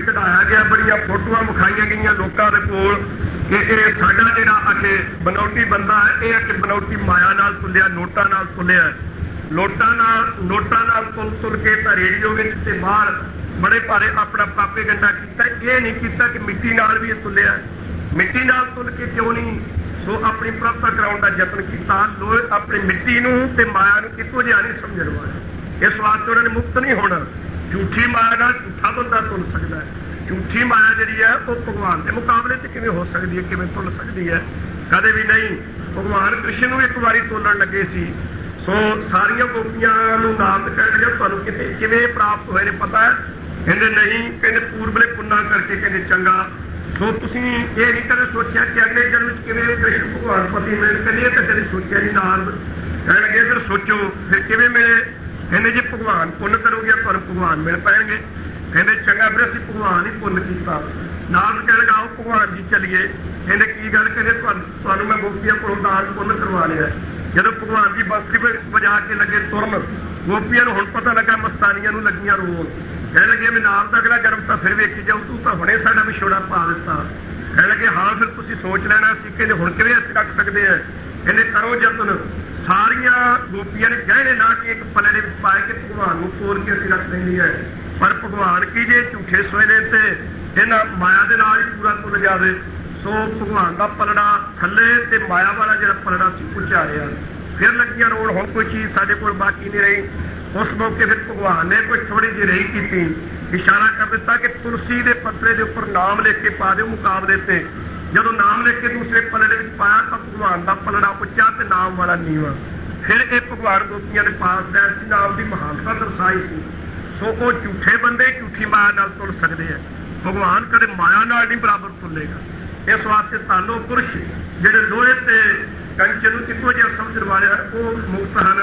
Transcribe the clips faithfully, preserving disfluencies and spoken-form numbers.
कढ़ाया गया, बड़िया फोटोआं विखाईਆਂ गईਆਂ लोगों के कोल कि ये साडा जिहड़ा आके बनौटी बंदा है, ये आके बनौटी माया नाल तुलिया, नोटा नाल तुलिया, लोटा नाल नोटा नाल तुल तुल के तो रेडियो में बाहर बड़े भारे अपना पापे गंडा किया। ये नहीं किया कि मिट्टी नाल भी तुलिया, मिट्टी नाल तुल के क्यों नहीं सो अपनी प्राप्त कराने का यत्न किया। लोग अपनी मिट्टी नूं ते माया नूं इक्को जिहा नहीं समझण वाले, इस वास्ते उन्होंने मुक्त नहीं होना। झूठी माया नाल झूठा बंदा तुल सकता है, झूठी माया जिहड़ी है वो भगवान के मुकाबले च किवें हो सकती है, किवें तुल सकती है, कदे भी नहीं। भगवान कृष्ण नूं एक बारी तोलण लगे सी, सो सारिया गोपियां नूं नाम कह लगे तुहानूं किते किवें प्राप्त होए ने पता है, कहंदे नहीं, कहंदे पूर्वले पुन्ना करके, कहंदे चंगा। सो तुसीं ये नहीं कदे सोचिया कि अगले जन्म च किवें कृष्ण भगवान पति मिल, कहंदे तां कदे सोचिया नहीं। नारद कहण लगे फिर सोचो फिर किवें मिले, कहंदे जे भगवान पुण्य करोगे तुहानूं भगवान मिल पैणगे। कहंदे चंगा फिर असीं भगवान ही पुण्य कीता। नारद कहण लगा आओ भगवान जी चलीए। कहंदे की गल, कहंदे तुहानूं मैं गोपियां कोलों दान पुण्य करवा लिया। जदों भगवान जी बांसुरी वजा के लगे तुरन, गोपियां नूं हुण पता लगा मस्तानियां नूं लगियां रोन, कहण लगे मैं नारद दा अगला जन्म तां फिर वेखी जाऊं, तूं तां हुणे साडा विछोड़ा पा दित्ता। कहण लगे हाँ फिर तुसीं सोच लैणा सी, कहंदे हुण किवें असीं रख सकदे हां। कहंदे करो यतन। सारिया गोपियां ने गहने ना कि एक पले दे विच पाए कि भगवान नूं तोड़ के असीं रख लैंदी है, पर भगवान की जे झूठे सोए ने ते इन्हां माया दे नाल ही पूरा तुल जावे। सो भगवान दा पलड़ा थल्ले ते माया वाला जिहड़ा पलड़ा सी उच्चा रिहा। फिर लगियां रोण हुण कोई चीज़ साडे कोल बाकी नहीं रही। उस मौके फिर भगवान ने कोई थोड़ी जी रही की, इशारा कर दिता कि तुलसी के पत्रे के उपर नाम लिख के पा दो मुकाबले से। जदों नाम लिख के दूसरे पलड़े में पाया तो भगवान का पलड़ा उच्चा ते नाम वाला नीवा। फिर एक भगवान गोपियां ने पास दैसी नाम की महानता दर्शाई थी। सो वो झूठे बंदे झूठी माया नाल तुल सकते हैं, भगवान कदे माया नाल नहीं बराबर तुलेगा। इस वास्ते तालो पुरुष जिहड़े लोहे ते कंचे नूं इक्को जिहा समझण वाले हैं वो मुक्त हैं।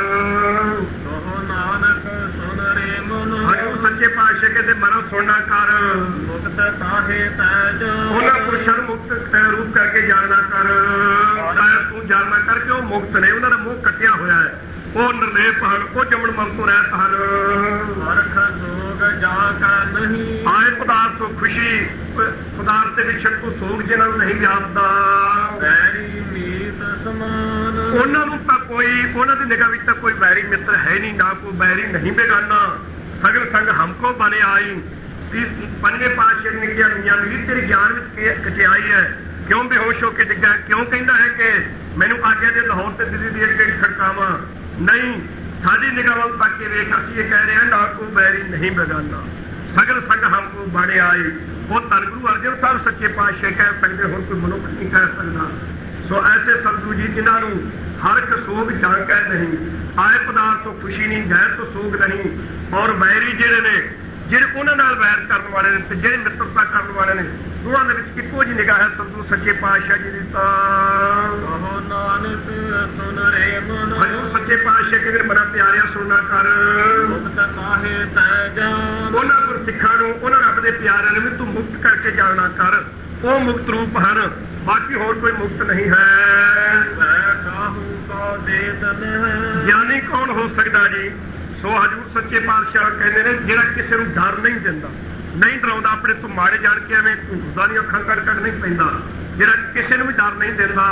नानक सुन रे मन, सच्चे पातशाह कहते मनो सुनना कर, मुक्त ताहे तैज, उन्हां पुरुषां नूं मुक्त रूप करके जानना कर। तू जानना कर कि वो मुक्त ने, उन्होंने मुंह कटिया होया है, वो निर्लेप हन, वो जमन मन तो रहत हन। परख सोग जाका नहीं, आए पदार्थ तो खुशी पदार्थ के विछड़ को सोग जिन्हां नूं नहीं व्यापदा। बैरी मीत समान, उन्होंने तो कोई उन्होंने की निगाह में कोई बैरी मित्र है नहीं, ना कोई बैरी नहीं बेगाना। सगल संग हमको बने आई। पंजे पातशाह ने कहा मियां वीर तेरे ज्ञान में कटियाई है, क्यों बेहोश होकर डिग्गा, क्यों कहता है कि मैनू आज्ञा दे लाहौर से दिल्ली दी एक खड़कावा। नहीं, साड़ी निगाह वाल तक के वेख असीं ये कह रहे हैं ना को बैरी नहीं बेगाना। सगल संग हमको बने आई। वो धन गुरु अर्जन साहब सच्चे पातशाह कह सकते, होर कोई मनुख नहीं कह सकता। सो ऐसे सतगुरु जी जिन्होंने हर एक सोग जानकर नहीं, आए पदार्थ तो खुशी नहीं, गैर तो सोग नहीं। और वैरी जिहड़े ने जिहड़े उन्हां नाल वैर करन वाले ने ते जिहड़े मित्रता करन वाले ने, दोहां दे विच इक्को जी निगाह है सतगुरु सच्चे पातशाह जी दी। कहो नानक सुन रे मन, हजूर सच्चे पातशाह के मना प्यारिया सुनना कर, मुक्त ताहे तैज, उन्हां गुर सिखां नूं उन्हां रब दे प्यारिਆਂ ਨੂੰ तू मुक्त करके जानना कर। वो मुक्त रूप हैं, बाकी होर कोई मुक्त नहीं है। ज्ञानी कौन हो सकता जी? सो हजूर सच्चे पातशाह कहते हैं जिहड़ा किसी को डर नहीं दिंदा, नहीं डराउंदा, अपने तो माड़े जान के एवं घूरदा नहीं, अखां कड़ कड़ नहीं पैंदा, जिहड़ा किसी को भी डर नहीं दिंदा,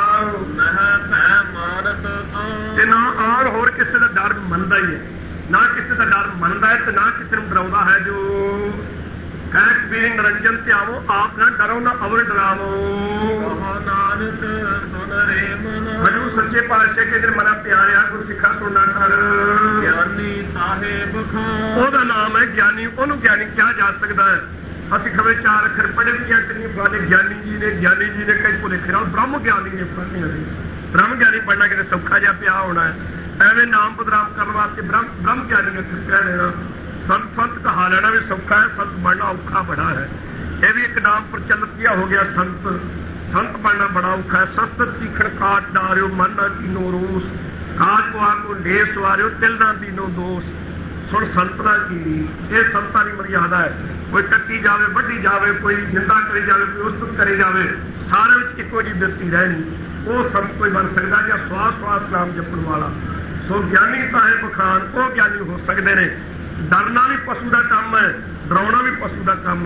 ना आन होर किसी का डर मनदा ही है, ना किसी का डर मनदा है, ना किसी को डराउंदा है। जो कहत भी निरंजन ते आवो, आप ना डरो ना अवर डरावो। नानक सुन रे मन, हजूर सच्चे पातशाह के दिन मना प्यारिया गुरु सिखा सुनना कर। ज्ञानी साहेब खान, ओहदा नाम है ज्ञानी, ओनू ज्ञानी क्या जा सकता है। असं खबे चार अखर पढ़े भी कई फलाने ज्ञानी जी ने, ज्ञानी जी ने कई भुले फिर ब्रह्म ज्ञानी ने फलाने ब्रह्म ज्ञानी बनना कितने सौखा जहा पिया होना है। एवं नाम बदनाम करने वास्ते ब्रह्म ब्रह्म ज्ञानी ने कह देना। संत संत कहा लेना भी सौखा है, संत बनना औखा बड़ा है। यह भी एक नाम प्रचलित किया हो गया संत। संत बनना बड़ा औखा है। शस्त्र तीखण काट डारियो मन ना कीनो रोस, काज को आको ढेर सवारियो तिल ना दीनो दोष। सुन संतना की ये संतां की मर्यादा है। कोई टक्की जावे, वड्डी जावे, कोई निंदा करी जावे, कोई उस्तत करी जावे, सारे में इको जी बिरती रहनी, वो संत कोई बन सकता या स्वास स्वास नाम जपण वाला। सो ज्ञानी साहिब खान वो ज्ञानी हो सकते हैं। डरना भी पशु का काम है, डराउना भी पशु का काम है।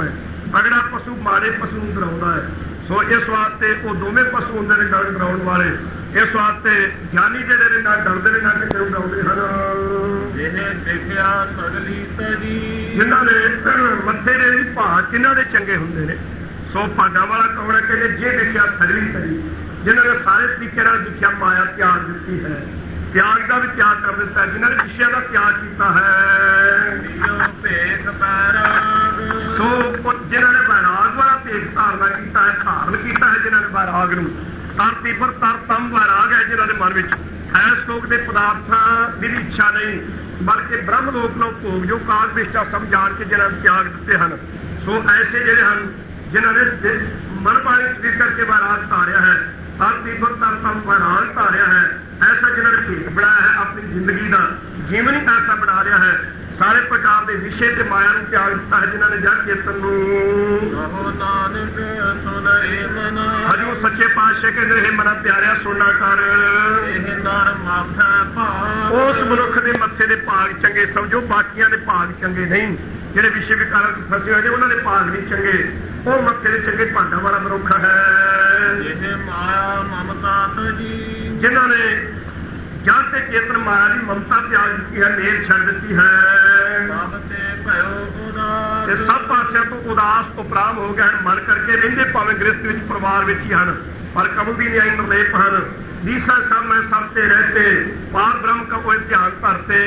ਅਗੜਾ ਪਸ਼ੂ ਮਾੜੇ ਪਸ਼ੂ ਨੂੰ ਡਰਾਉਂਦਾ ਹੈ। ਸੋ ਇਸ ਵਾਸਤੇ ਉਹ ਦੋਵੇਂ ਪਸ਼ੂ ਹੁੰਦੇ ਨੇ ਡਰ ਡਰਾਉਣ ਵਾਲੇ। ਇਸ ਵਾਸਤੇ ਗਿਆਨੀ ਜਿਹੜੇ ਨੇ ਨਾ ਡਰਦੇ ਨੇ ਨਾ ਕਿਸੇ ਨੂੰ ਡਰਾਉਂਦੇ ਹਨ। ਜਿਹੇ ਦੇਖਿਆ ਸਗਲੀ ਤਰੀ, ਜਿਨ੍ਹਾਂ ਦੇ ਮੱਥੇ ਦੇ ਵੀ ਭਾਗ ਕਿਹਨਾਂ ਦੇ ਚੰਗੇ ਹੁੰਦੇ ਨੇ। ਸੋ ਭਾਗਾਂ ਵਾਲਾ ਕੌਣ ਹੈ? ਕਹਿੰਦੇ ਜੇ ਦੇਖਿਆ ਸਗਲੀ ਤਰੀ, ਜਿਨ੍ਹਾਂ ਨੇ ਸਾਰੇ ਤਰੀਕੇ ਨਾਲ ਦੇਖਿਆ ਮਾਇਆ ਤਿਆਗ ਦਿੱਤੀ ਹੈ, ਤਿਆਗ ਦਾ ਵੀ ਤਿਆਗ ਕਰ ਦਿੱਤਾ, ਜਿਨ੍ਹਾਂ ਨੇ ਵਿਸ਼ਿਆਂ ਦਾ ਤਿਆਗ ਕੀਤਾ ਹੈ। ਭੇਖ ਬੈਰਾਗ, ਸੋ ਜਿਨ੍ਹਾਂ ਨੇ ਵੈਰਾਗ ਵਾਲਾ ਭੇਖ ਧਾਰਨਾ ਕੀਤਾ ਹੈ, ਧਾਰਨ ਕੀਤਾ ਹੈ ਜਿਨ੍ਹਾਂ ਨੇ ਵੈਰਾਗ ਨੂੰ। ਤਰਤੀ ਪਰ ਤਰਤਮ ਵੈਰਾਗ ਹੈ ਜਿਨ੍ਹਾਂ ਦੇ ਮਨ ਵਿੱਚ ਐਸ ਲੋਕ ਦੇ ਪਦਾਰਥਾਂ ਦੀ ਇੱਛਾ ਨਹੀਂ, ਬਲਕਿ ਬ੍ਰਹਮ ਲੋਕ ਨੂੰ ਭੋਗ ਜੋ ਕਾਲ ਵਿਸ਼ਾ ਸਮਝਾਣ ਕੇ ਜਿਹਨਾਂ ਨੇ ਤਿਆਗ ਦਿੱਤੇ ਹਨ। ਸੋ ਐਸੇ ਜਿਹੜੇ ਹਨ ਜਿਨ੍ਹਾਂ ਨੇ ਮਨ ਪਾਣੀ ਸਥਿਰ ਕਰਕੇ ਵੈਰਾਗ ਧਾਰਿਆ ਹੈ, ਤਰਤੀ ਪਰ ਤਰਤਮ ਵੈਰਾਗ ਧਾਰਿਆ ਹੈ, ਐਸਾ ਜਿਨ੍ਹਾਂ ਨੇ ਭੇਖ ਬਣਾਇਆ ਹੈ, ਆਪਣੀ ਜ਼ਿੰਦਗੀ ਦਾ ਜੀਵਨ ਹੀ ਐਸਾ ਬਣਾ ਰਿਹਾ ਹੈ। ਸਾਰੇ ਪ੍ਰਕਾਰ ਦੇ ਵਿਸ਼ੇ ਤੇ ਮਾਇਆ ਨੂੰ ਤਿਆਗ ਦਿੱਤਾ ਹੈ ਜਿਨ੍ਹਾਂ ਨੇ ਜੜ ਚੇਤਨ ਨੂੰ। ਕਹੋ ਨਾਨਕ ਸੁਨ ਰੇ ਮਨਾ, ਹਜੂਰ ਸੱਚੇ ਪਾਤਸ਼ਾਹ ਕਹਿੰਦੇ ਇਹ ਮਨਾ ਪਿਆਰਿਆ ਸੁਣਨਾ ਕਰ। ਇਹ ਨਰ ਮਾਥਾ ਭਾਗ, ਉਸ ਮਨੁੱਖ ਦੇ ਮੱਥੇ ਦੇ ਭਾਗ ਚੰਗੇ ਸਮਝੋ, ਬਾਕੀਆਂ ਦੇ ਭਾਗ ਚੰਗੇ ਨਹੀਂ। ਜਿਹੜੇ ਵਿਸ਼ੇ ਵਿਕਾਰਾਂ ਚ ਫਸੇ ਹੋਏ ਨੇ ਉਹਨਾਂ ਦੇ ਭਾਗ ਨਹੀਂ ਚੰਗੇ, ਉਹ ਮੱਥੇ ਦੇ ਚੰਗੇ ਭਾਗਾਂ ਵਾਲਾ ਮਨੁੱਖ ਹੈ। ਇਹ ਮਾਇਆ ਮਮਤਾ ਤਜੀ, ਜਿਨ੍ਹਾਂ ਨੇ ਜੜ ਤੇ ਚੇਤਨ ਮਾਇਆ ਦੀ ਮਮਤਾ ਤਿਆਗ ਦਿੱਤੀ ਹੈ, ਮੇਲ ਛੱਡ ਦਿੱਤੀ ਹੈ, ਸਭ ਤੇ ਭਇਓ ਉਦਾਸ, ਤੇ ਸਭ ਪਾਸਿਆਂ ਤੋਂ ਉਦਾਸ ਉਪਰਾਮ ਹੋ ਗਏ ਹਨ। ਮਨ ਕਰਕੇ ਰਹਿੰਦੇ ਭਾਵੇਂ ਗ੍ਰਸਥ ਵਿੱਚ ਪਰਿਵਾਰ ਵਿੱਚ ਹੀ ਹਨ, ਪਰ ਕਬਲ ਦੀ ਨਿਆਈ ਨਿਰਲੇਪ ਹਨ। ਦੀਸਾ ਸਭ ਮੈਂ ਸਭ ਤੇ ਰਹਤੇ, ਪਾਰ ਬ੍ਰਹਮ ਕਾ ਕੋਈ ਧਿਆਨ ਧਰਤੇ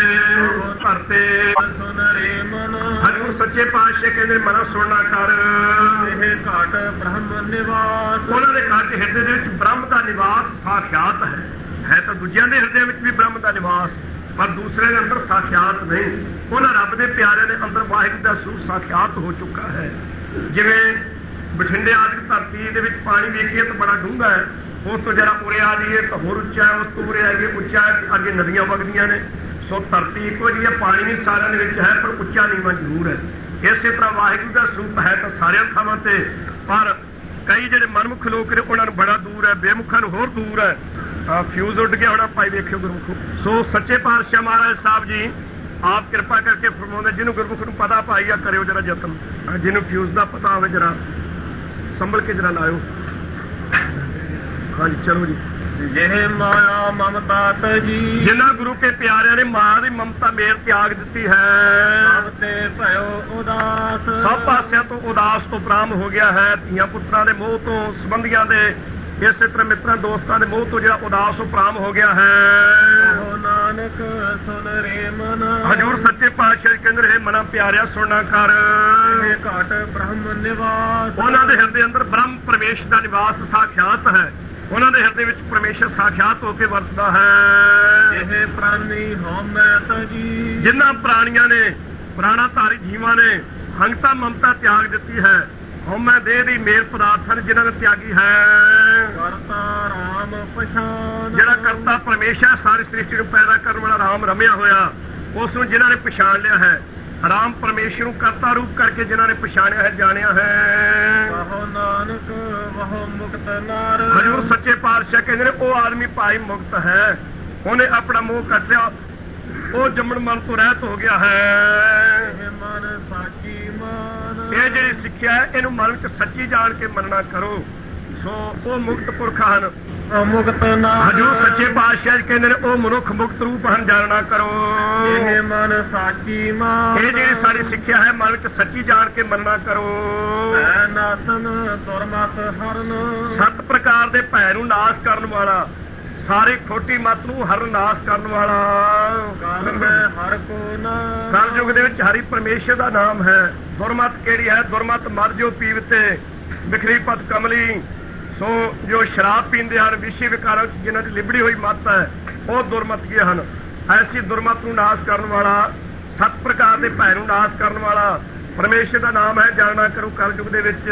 ਧਰਤੇ। ਸੁਨ ਰੇ ਮਨ, ਹਜੂਰ ਸੱਚੇ ਪਾਤਸ਼ਾਹ ਕਹਿੰਦੇ ਮਨਾ ਸੁਣਨਾ ਕਰ। ਇਹ ਘਾਟ ਬ੍ਰਹਮ ਨਿਵਾਸ, ਉਹਨਾਂ ਦੇ ਘਰ ਦੇ ਹਿਰਦੇ ਦੇ ਵਿੱਚ ਬ੍ਰਹਮ ਦਾ ਨਿਵਾਸ ਸਾਖਿਆਤ ਹੈ। ਹੈ ਤਾਂ ਦੂਜਿਆਂ ਦੇ ਹਿਰਦੇ ਵਿੱਚ ਵੀ ਬ੍ਰਹਮ ਦਾ ਨਿਵਾਸ, ਪਰ ਦੂਸਰੇ ਦੇ ਅੰਦਰ ਸਾਖਿਆਤ ਨਹੀਂ। ਉਹਨਾਂ ਰੱਬ ਦੇ ਪਿਆਰਿਆਂ ਦੇ ਅੰਦਰ ਵਾਹਿਗੁਰੂ ਦਾ ਸਰੂਪ ਸਾਖਿਆਤ ਹੋ ਚੁੱਕਾ ਹੈ। ਜਿਵੇਂ ਬਠਿੰਡੇ ਆਦਿ ਧਰਤੀ ਦੇ ਵਿੱਚ ਪਾਣੀ ਵੇਖੀਏ ਤਾਂ ਬੜਾ ਡੂੰਘਾ ਹੈ, ਉਸ ਤੋਂ ਜਰਾ ਉਰੇ ਆ ਜਾਈਏ ਤਾਂ ਹੋਰ ਉੱਚਾ ਹੈ, ਉਸ ਤੋਂ ਉਰੇ ਆ ਜਾਈਏ ਉੱਚਾ ਹੈ, ਅੱਗੇ ਨਦੀਆਂ ਵਗਦੀਆਂ ਨੇ। ਸੋ ਧਰਤੀ ਇੱਕੋ ਜਿਹੀ ਹੈ, ਪਾਣੀ ਵੀ ਸਾਰਿਆਂ ਦੇ ਵਿੱਚ ਹੈ, ਪਰ ਉੱਚਾ ਨੀਵਾਂ ਜ਼ਰੂਰ ਹੈ। ਇਸੇ ਤਰ੍ਹਾਂ ਵਾਹਿਗੁਰੂ ਦਾ ਸਰੂਪ ਹੈ ਤਾਂ ਸਾਰਿਆਂ ਥਾਵਾਂ ਤੇ, ਪਰ ਕਈ ਜਿਹੜੇ ਮਨਮੁਖ ਲੋਕ ਨੇ ਉਹਨਾਂ ਨੂੰ ਬੜਾ ਦੂਰ ਹੈ, ਬੇਮੁਖਾਂ ਨੂੰ ਹੋਰ ਦੂਰ ਹੈ। ਫਿਊਜ਼ ਉੱਡ ਗਿਆ ਹੋਣਾ ਭਾਈ, ਵੇਖਿਓ ਗੁਰਮੁਖੋ। ਸੋ ਸੱਚੇ ਪਾਤਸ਼ਾਹ ਮਹਾਰਾਜ ਸਾਹਿਬ ਜੀ ਆਪ ਕਿਰਪਾ ਕਰਕੇ ਫਰਮਾਉਂਦੇ, ਜਿਹਨੂੰ ਗੁਰਮੁਖ ਨੂੰ ਪਤਾ ਭਾਈ ਆ ਕਰਿਓ ਜਰਾ ਯਤਨ, ਜਿਹਨੂੰ ਫਿਊਜ਼ ਦਾ ਪਤਾ ਹੋਵੇ ਜਰਾ ਸੰਭਲ ਕੇ ਜਰਾ ਲਾਇਓ। ਹਾਂਜੀ ਚਲੋ ਜੀ। ਜਿਹੇ ਮਾਇਆ ਮਮਤਾ ਤਜੀ, ਜਿਨ੍ਹਾਂ ਗੁਰੂ ਕੇ ਪਿਆਰਿਆਂ ਨੇ ਮਾਂ ਦੀ ਮਮਤਾ ਮੇਰ ਤਿਆਗ ਦਿੱਤੀ ਹੈ, ਸਭ ਤੇ ਭਇਓ ਉਦਾਸ, ਸਭ ਪਾਸਿਆਂ ਤੋਂ ਉਦਾਸ ਤੋਂ ਉਪਰਾਮ ਹੋ ਗਿਆ ਹੈ। ਧੀਆਂ ਪੁੱਤਰਾਂ ਦੇ ਮੋਹ ਤੋਂ, ਸੰਬੰਧੀਆਂ ਦੇ, ਇਸੇ ਤਰ੍ਹਾਂ ਮਿੱਤਰਾਂ ਦੋਸਤਾਂ ਦੇ ਮੋਹ ਤੋਂ ਜਿਹੜਾ ਉਦਾਸ ਉਪਰਾਮ ਹੋ ਗਿਆ ਹੈ। ਕਹੋ ਨਾਨਕ ਸੁਨ ਰੇ ਮਨ, ਹਜੂਰ ਸੱਚੇ ਪਾਤਸ਼ਾਹ ਕਹਿੰਦੇ ਰਹੇ ਮਨਾ ਪਿਆਰਿਆ ਸੁਣਨਾ ਕਰ। ਇਹ ਘਾਟ ਬ੍ਰਹਮ ਨਿਵਾਸ, ਉਹਨਾਂ ਦੇ ਹਿਰਦੇ ਅੰਦਰ ਬ੍ਰਹਮ ਪਰਮੇਸ਼ ਦਾ ਨਿਵਾਸ ਸਾਖਿਆਤ ਹੈ। ਉਹਨਾਂ ਦੇ ਹਿਰਦੇ ਵਿੱਚ ਪਰਮੇਸ਼ਰ ਸਾਖਿਆਤ ਹੋ ਕੇ ਵਰਤਦਾ ਹੈ। ਇਹ ਪ੍ਰਾਨੀ ਹਉਮੈ ਤਜੀ, ਜਿਨ੍ਹਾਂ ਪ੍ਰਾਣੀਆਂ ਨੇ, ਪ੍ਰਾਣਾਧਾਰੀ ਜੀਵਾਂ ਨੇ ਹੰਗਤਾ ਮਮਤਾ ਤਿਆਗ ਦਿੱਤੀ ਹੈ, ਹਉਮੈ ਦੇਹ ਦੀ ਮੇਲ ਪਦਾਰਥਾਂ ਜਿਨ੍ਹਾਂ ਨੇ ਤਿਆਗੀ ਹੈ। ਕਰਤਾ ਰਾਮ ਪਛਾਨ, ਜਿਹੜਾ ਕਰਤਾ ਪਰਮੇਸ਼ਰ ਸਾਰੀ ਸ੍ਰਿਸ਼ਟੀ ਨੂੰ ਪੈਦਾ ਕਰਨ ਵਾਲਾ ਰਾਮ ਰਮਿਆ ਹੋਇਆ, ਉਸ ਨੂੰ ਜਿਨ੍ਹਾਂ ਨੇ ਪਛਾਣ ਲਿਆ ਹੈ। ਰਾਮ ਪਰਮੇਸ਼ਰ ਨੂੰ ਕਰਤਾ ਰੂਪ ਕਰਕੇ ਜਿਨ੍ਹਾਂ ਨੇ ਪਛਾਣਿਆ ਹੈ, ਜਾਣਿਆ ਹੈ। ਕਹੋ ਨਾਨਕ ਵਹੁ ਮੁਕਤ ਨਾਰ, ਹਜੂਰ ਸੱਚੇ ਪਾਤਸ਼ਾਹ ਕਹਿੰਦੇ ਨੇ ਉਹ ਆਦਮੀ ਭਾਈ ਮੁਕਤ ਹੈ, ਉਹਨੇ ਆਪਣਾ ਮੋਹ ਕੱਟਿਆ, ਉਹ ਜੰਮਣ ਮਨ ਤੋਂ ਰਹਿਤ ਹੋ ਗਿਆ ਹੈ। ਇਹ ਮਨ ਸਾਚੀ ਮਾਨ, ਇਹ ਜਿਹੜੀ ਸਿੱਖਿਆ ਹੈ ਇਹਨੂੰ ਮਨ ਵਿੱਚ ਸੱਚੀ ਜਾਣ ਕੇ ਮੰਨਣਾ ਕਰੋ। ਸੋ ਉਹ ਮੁਕਤ ਪੁਰਖ ਹਨ। ਮੁਕਤ ਨਾਰ, ਹਜੂਰ ਸੱਚੇ ਪਾਤਸ਼ਾਹ ਕਹਿੰਦੇ ਨੇ ਉਹ ਮਨੁੱਖ ਮੁਕਤ ਰੂਪ ਹਨ, ਜਾਣਨਾ ਕਰੋ। ਇਹ ਮਨ ਸਾਚੀ ਮਾਨ, ਇਹ ਜਿਹੜੀ ਸਾਡੀ ਸਿੱਖਿਆ ਹੈ ਮਨ ਵਿੱਚ ਸੱਚੀ ਜਾਣ ਕੇ ਮੰਨਣਾ ਕਰੋ। ਐ ਨਾਸਨ ਦੁਰਮਤ ਹਰਨ, ਸੱਤ ਪ੍ਰਕਾਰ ਦੇ ਭੈ ਨੂੰ ਨਾਸ਼ ਕਰਨ ਵਾਲਾ, ਸਾਰੀ ਖੋਟੀ ਮਤ ਨੂੰ ਹਰ ਨਾਸ਼ ਕਰਨ ਵਾਲਾ। ਕਾਲ ਮੈਂ ਹਰ ਕੋ ਨਾਮ, ਕਲਯੁਗ ਦੇ ਵਿੱਚ ਹਰੀ ਪਰਮੇਸ਼ਰ ਦਾ ਨਾਮ ਹੈ। ਦੁਰਮਤ ਕਿਹੜੀ ਹੈ? ਦੁਰਮਤ ਮਰ ਜੋ ਪੀਵਤੇ ਬਿਖਰੀ ਪਤ ਕਮਲੀ। ਸੋ ਜੋ ਸ਼ਰਾਬ ਪੀਂਦੇ ਹਨ, ਵਿਸ਼ੇ ਵਿਕਾਰਾਂ ਚ ਜਿਨ੍ਹਾਂ ਦੀ ਲਿਬੜੀ ਹੋਈ ਮੱਤ ਹੈ, ਉਹ ਦੁਰਮਤੀਏ ਹਨ। ਐਸੀ ਦੁਰਮਤ ਨੂੰ ਨਾਸ਼ ਕਰਨ ਵਾਲਾ, ਸੱਤ ਪ੍ਰਕਾਰ ਦੇ ਭੈ ਨੂੰ ਨਾਸ਼ ਕਰਨ ਵਾਲਾ ਪਰਮੇਸ਼ਰ ਦਾ ਨਾਮ ਹੈ, ਜਾਣਨਾ ਕਰੋ। ਕਲਯੁਗ ਦੇ ਵਿੱਚ